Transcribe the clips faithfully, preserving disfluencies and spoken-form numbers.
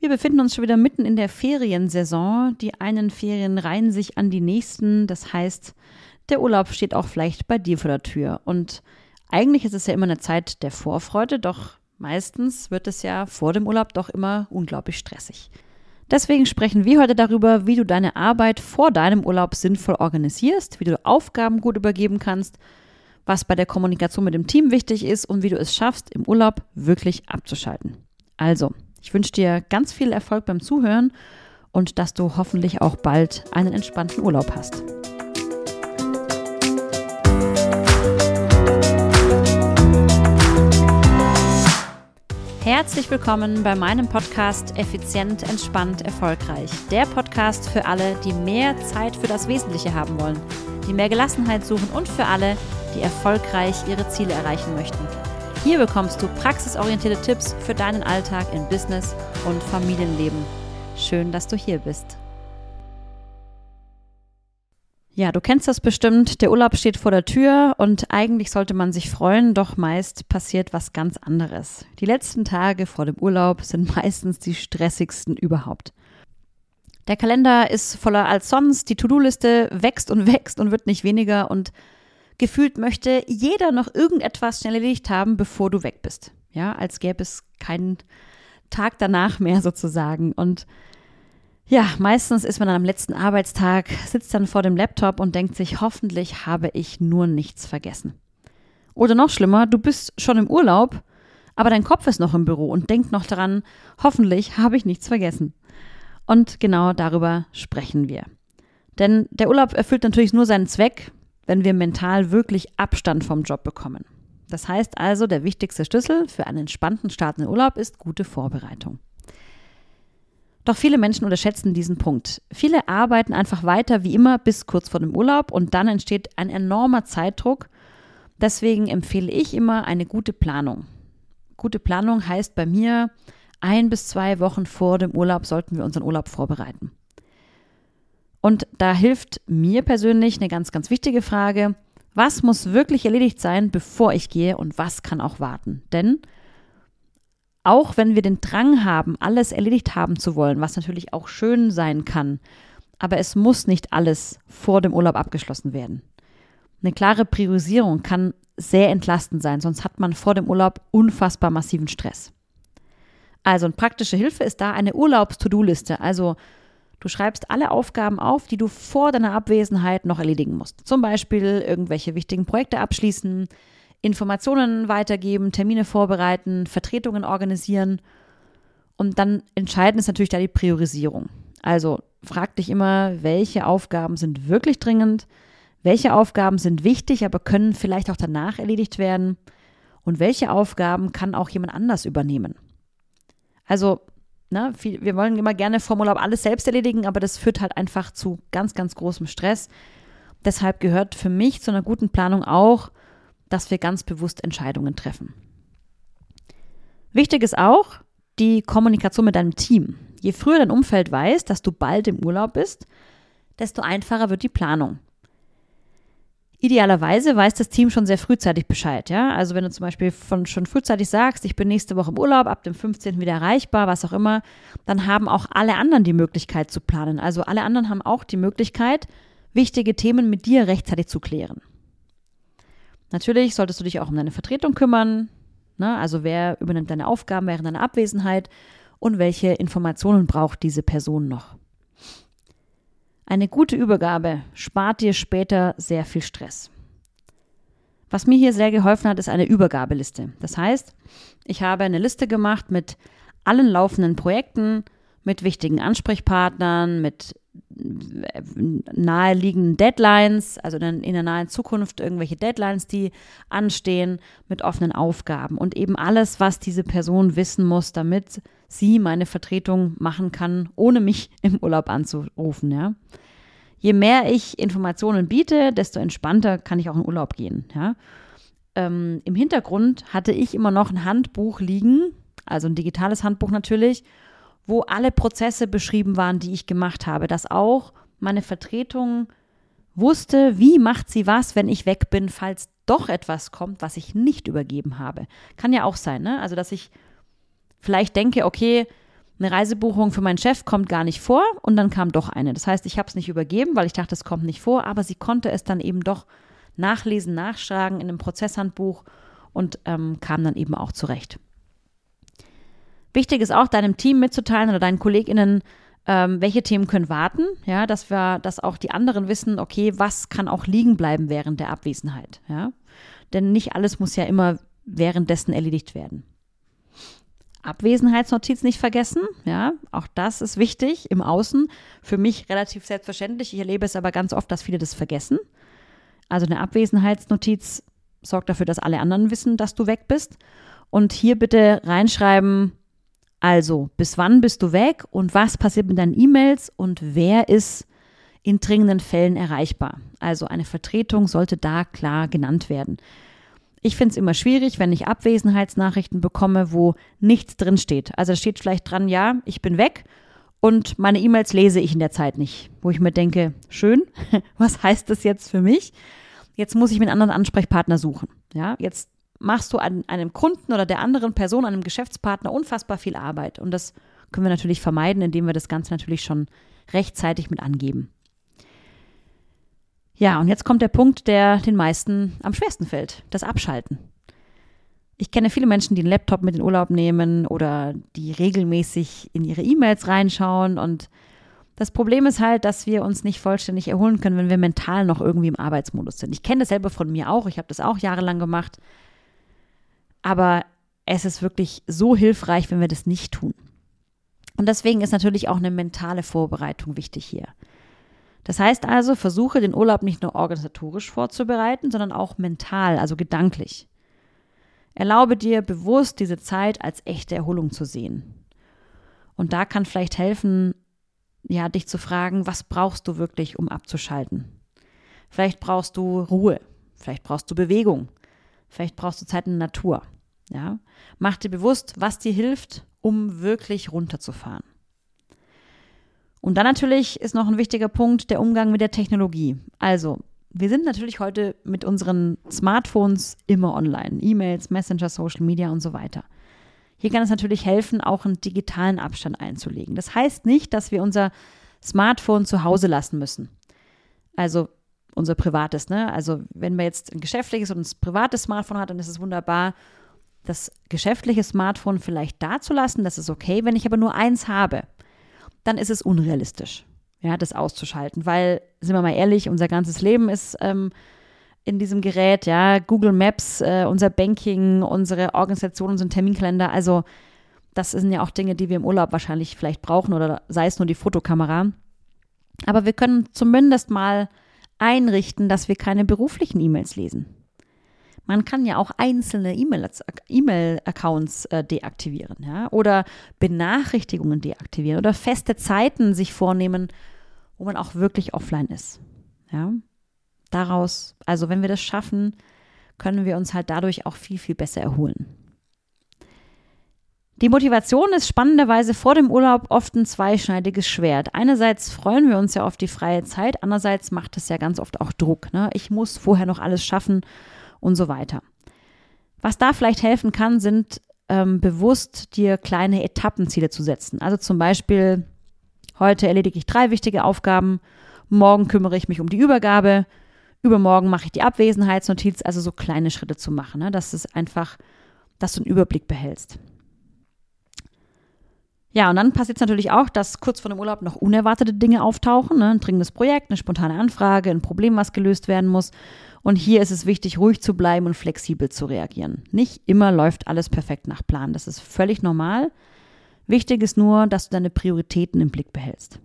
Wir befinden uns schon wieder mitten in der Feriensaison. Die einen Ferien reihen sich an die nächsten. Das heißt, der Urlaub steht auch vielleicht bei dir vor der Tür. Und eigentlich ist es ja immer eine Zeit der Vorfreude, doch meistens wird es ja vor dem Urlaub doch immer unglaublich stressig. Deswegen sprechen wir heute darüber, wie du deine Arbeit vor deinem Urlaub sinnvoll organisierst, wie du Aufgaben gut übergeben kannst, was bei der Kommunikation mit dem Team wichtig ist und wie du es schaffst, im Urlaub wirklich abzuschalten. Also, ich wünsche dir ganz viel Erfolg beim Zuhören und dass du hoffentlich auch bald einen entspannten Urlaub hast. Herzlich willkommen bei meinem Podcast Effizient, Entspannt, Erfolgreich. Der Podcast für alle, die mehr Zeit für das Wesentliche haben wollen, die mehr Gelassenheit suchen und für alle, die erfolgreich ihre Ziele erreichen möchten. Hier bekommst du praxisorientierte Tipps für deinen Alltag in Business und Familienleben. Schön, dass du hier bist. Ja, du kennst das bestimmt, der Urlaub steht vor der Tür und eigentlich sollte man sich freuen, doch meist passiert was ganz anderes. Die letzten Tage vor dem Urlaub sind meistens die stressigsten überhaupt. Der Kalender ist voller als sonst, die To-Do-Liste wächst und wächst und wird nicht weniger und gefühlt möchte jeder noch irgendetwas schnell erledigt haben, bevor du weg bist. Ja, als gäbe es keinen Tag danach mehr sozusagen. Und ja, meistens ist man dann am letzten Arbeitstag, sitzt dann vor dem Laptop und denkt sich, hoffentlich habe ich nur nichts vergessen. Oder noch schlimmer, du bist schon im Urlaub, aber dein Kopf ist noch im Büro und denkt noch daran, hoffentlich habe ich nichts vergessen. Und genau darüber sprechen wir. Denn der Urlaub erfüllt natürlich nur seinen Zweck, wenn wir mental wirklich Abstand vom Job bekommen. Das heißt also, der wichtigste Schlüssel für einen entspannten Start in den Urlaub ist gute Vorbereitung. Doch viele Menschen unterschätzen diesen Punkt. Viele arbeiten einfach weiter wie immer bis kurz vor dem Urlaub und dann entsteht ein enormer Zeitdruck. Deswegen empfehle ich immer eine gute Planung. Gute Planung heißt bei mir, ein bis zwei Wochen vor dem Urlaub sollten wir unseren Urlaub vorbereiten. Und da hilft mir persönlich eine ganz, ganz wichtige Frage, was muss wirklich erledigt sein, bevor ich gehe und was kann auch warten? Denn auch wenn wir den Drang haben, alles erledigt haben zu wollen, was natürlich auch schön sein kann, aber es muss nicht alles vor dem Urlaub abgeschlossen werden. Eine klare Priorisierung kann sehr entlastend sein, sonst hat man vor dem Urlaub unfassbar massiven Stress. Also eine praktische Hilfe ist da eine Urlaubs-To-Do-Liste, also du schreibst alle Aufgaben auf, die du vor deiner Abwesenheit noch erledigen musst. Zum Beispiel irgendwelche wichtigen Projekte abschließen, Informationen weitergeben, Termine vorbereiten, Vertretungen organisieren. Und dann entscheidend ist natürlich da die Priorisierung. Also frag dich immer, welche Aufgaben sind wirklich dringend, welche Aufgaben sind wichtig, aber können vielleicht auch danach erledigt werden und welche Aufgaben kann auch jemand anders übernehmen. Also na, viel, wir wollen immer gerne vor dem Urlaub alles selbst erledigen, aber das führt halt einfach zu ganz, ganz großem Stress. Deshalb gehört für mich zu einer guten Planung auch, dass wir ganz bewusst Entscheidungen treffen. Wichtig ist auch die Kommunikation mit deinem Team. Je früher dein Umfeld weiß, dass du bald im Urlaub bist, desto einfacher wird die Planung. Idealerweise weiß das Team schon sehr frühzeitig Bescheid. Ja? Also wenn du zum Beispiel von, schon frühzeitig sagst, ich bin nächste Woche im Urlaub, ab dem fünfzehnten wieder erreichbar, was auch immer, dann haben auch alle anderen die Möglichkeit zu planen. Also alle anderen haben auch die Möglichkeit, wichtige Themen mit dir rechtzeitig zu klären. Natürlich solltest du dich auch um deine Vertretung kümmern, ne? Also wer übernimmt deine Aufgaben während deiner Abwesenheit und welche Informationen braucht diese Person noch. Eine gute Übergabe spart dir später sehr viel Stress. Was mir hier sehr geholfen hat, ist eine Übergabeliste. Das heißt, ich habe eine Liste gemacht mit allen laufenden Projekten, mit wichtigen Ansprechpartnern, mit naheliegenden Deadlines, also in der nahen Zukunft irgendwelche Deadlines, die anstehen, mit offenen Aufgaben und eben alles, was diese Person wissen muss, damit sie meine Vertretung machen kann, ohne mich im Urlaub anzurufen. Ja. Je mehr ich Informationen biete, desto entspannter kann ich auch in Urlaub gehen. Ja. Ähm, im Hintergrund hatte ich immer noch ein Handbuch liegen, also ein digitales Handbuch natürlich, wo alle Prozesse beschrieben waren, die ich gemacht habe, dass auch meine Vertretung wusste, wie macht sie was, wenn ich weg bin, falls doch etwas kommt, was ich nicht übergeben habe. Kann ja auch sein, ne? Also dass ich vielleicht denke, okay, Eine Reisebuchung für meinen Chef kommt gar nicht vor und dann kam doch eine. Das heißt, ich habe es nicht übergeben, weil ich dachte, es kommt nicht vor, aber sie konnte es dann eben doch nachlesen, nachschlagen in einem Prozesshandbuch und ähm, kam dann eben auch zurecht. Wichtig ist auch, deinem Team mitzuteilen oder deinen KollegInnen, ähm, welche Themen können warten, ja, dass wir, dass auch die anderen wissen, okay, was kann auch liegen bleiben während der Abwesenheit, ja. Denn nicht alles muss ja immer währenddessen erledigt werden. Abwesenheitsnotiz nicht vergessen, ja, auch das ist wichtig im Außen. Für mich relativ selbstverständlich. Ich erlebe es aber ganz oft, dass viele das vergessen. Also eine Abwesenheitsnotiz sorgt dafür, dass alle anderen wissen, dass du weg bist. Und hier bitte reinschreiben, also bis wann bist du weg und was passiert mit deinen E-Mails und wer ist in dringenden Fällen erreichbar. Also eine Vertretung sollte da klar genannt werden. Ich finde es immer schwierig, wenn ich Abwesenheitsnachrichten bekomme, wo nichts drin steht. Also da steht vielleicht dran, ja, ich bin weg und meine E-Mails lese ich in der Zeit nicht. Wo ich mir denke, schön, was heißt das jetzt für mich? Jetzt muss ich mir einen anderen Ansprechpartner suchen. Ja, jetzt machst du an einem Kunden oder der anderen Person, einem Geschäftspartner unfassbar viel Arbeit. Und das können wir natürlich vermeiden, indem wir das Ganze natürlich schon rechtzeitig mit angeben. Ja, und jetzt kommt der Punkt, der den meisten am schwersten fällt, das Abschalten. Ich kenne viele Menschen, die einen Laptop mit in den Urlaub nehmen oder die regelmäßig in ihre E-Mails reinschauen. Und das Problem ist halt, dass wir uns nicht vollständig erholen können, wenn wir mental noch irgendwie im Arbeitsmodus sind. Ich kenne das selber von mir auch, ich habe das auch jahrelang gemacht. Aber es ist wirklich so hilfreich, wenn wir das nicht tun. Und deswegen ist natürlich auch eine mentale Vorbereitung wichtig hier. Das heißt also, versuche den Urlaub nicht nur organisatorisch vorzubereiten, sondern auch mental, also gedanklich. Erlaube dir bewusst, diese Zeit als echte Erholung zu sehen. Und da kann vielleicht helfen, ja, dich zu fragen, was brauchst du wirklich, um abzuschalten? Vielleicht brauchst du Ruhe, vielleicht brauchst du Bewegung, vielleicht brauchst du Zeit in der Natur. Ja? Mach dir bewusst, was dir hilft, um wirklich runterzufahren. Und dann natürlich ist noch ein wichtiger Punkt der Umgang mit der Technologie. Also, wir sind natürlich heute mit unseren Smartphones immer online. E-Mails, Messenger, Social Media und so weiter. Hier kann es natürlich helfen, auch einen digitalen Abstand einzulegen. Das heißt nicht, dass wir unser Smartphone zu Hause lassen müssen. Also unser privates, ne? Also wenn man jetzt ein geschäftliches und ein privates Smartphone hat, dann ist es wunderbar, das geschäftliche Smartphone vielleicht da zu lassen. Das ist okay. Wenn ich aber nur eins habe, dann ist es unrealistisch, ja, das auszuschalten, weil, sind wir mal ehrlich, unser ganzes Leben ist ähm, in diesem Gerät, ja, Google Maps, äh, unser Banking, unsere Organisation, unseren Terminkalender, also das sind ja auch Dinge, die wir im Urlaub wahrscheinlich vielleicht brauchen oder sei es nur die Fotokamera, aber wir können zumindest mal einrichten, dass wir keine beruflichen E-Mails lesen. Man kann ja auch einzelne E-Mail-Accounts äh, deaktivieren, ja, oder Benachrichtigungen deaktivieren oder feste Zeiten sich vornehmen, wo man auch wirklich offline ist. Ja. Daraus, also wenn wir das schaffen, können wir uns halt dadurch auch viel, viel besser erholen. Die Motivation ist spannenderweise vor dem Urlaub oft ein zweischneidiges Schwert. Einerseits freuen wir uns ja auf die freie Zeit, andererseits macht es ja ganz oft auch Druck, ne? Ich muss vorher noch alles schaffen und so weiter. Was da vielleicht helfen kann, sind ähm, bewusst dir kleine Etappenziele zu setzen. Also zum Beispiel, heute erledige ich drei wichtige Aufgaben, morgen kümmere ich mich um die Übergabe, übermorgen mache ich die Abwesenheitsnotiz, also so kleine Schritte zu machen, ne? Das ist einfach, dass du einen Überblick behältst. Ja, und dann passiert es natürlich auch, dass kurz vor dem Urlaub noch unerwartete Dinge auftauchen, ne? Ein dringendes Projekt, eine spontane Anfrage, ein Problem, was gelöst werden muss. Und hier ist es wichtig, ruhig zu bleiben und flexibel zu reagieren. Nicht immer läuft alles perfekt nach Plan. Das ist völlig normal. Wichtig ist nur, dass du deine Prioritäten im Blick behältst.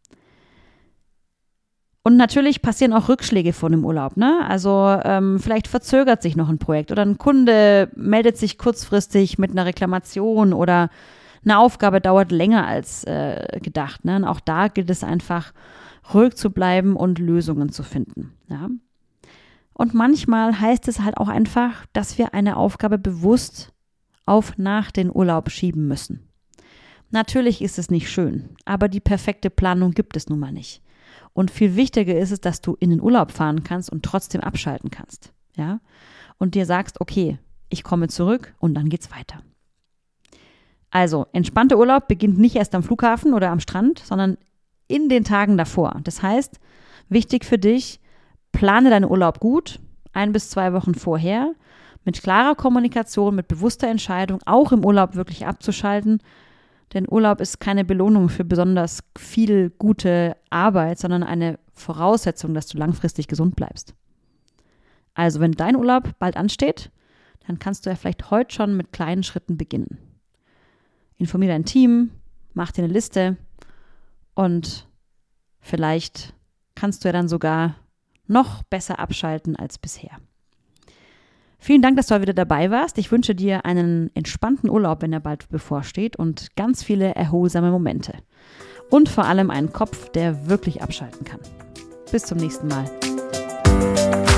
Und natürlich passieren auch Rückschläge vor dem Urlaub, ne? Also ähm, vielleicht verzögert sich noch ein Projekt oder ein Kunde meldet sich kurzfristig mit einer Reklamation oder eine Aufgabe dauert länger als äh, gedacht, ne? Und auch da gilt es einfach, ruhig zu bleiben und Lösungen zu finden, ja? Und manchmal heißt es halt auch einfach, dass wir eine Aufgabe bewusst auf nach den Urlaub schieben müssen. Natürlich ist es nicht schön, aber die perfekte Planung gibt es nun mal nicht. Und viel wichtiger ist es, dass du in den Urlaub fahren kannst und trotzdem abschalten kannst, ja? Und dir sagst, okay, ich komme zurück und dann geht's weiter. Also, entspannter Urlaub beginnt nicht erst am Flughafen oder am Strand, sondern in den Tagen davor. Das heißt, wichtig für dich, plane deinen Urlaub gut, ein bis zwei Wochen vorher, mit klarer Kommunikation, mit bewusster Entscheidung, auch im Urlaub wirklich abzuschalten. Denn Urlaub ist keine Belohnung für besonders viel gute Arbeit, sondern eine Voraussetzung, dass du langfristig gesund bleibst. Also, wenn dein Urlaub bald ansteht, dann kannst du ja vielleicht heute schon mit kleinen Schritten beginnen. Informiere dein Team, mach dir eine Liste und vielleicht kannst du ja dann sogar noch besser abschalten als bisher. Vielen Dank, dass du heute wieder dabei warst. Ich wünsche dir einen entspannten Urlaub, wenn er bald bevorsteht, und ganz viele erholsame Momente. Und vor allem einen Kopf, der wirklich abschalten kann. Bis zum nächsten Mal.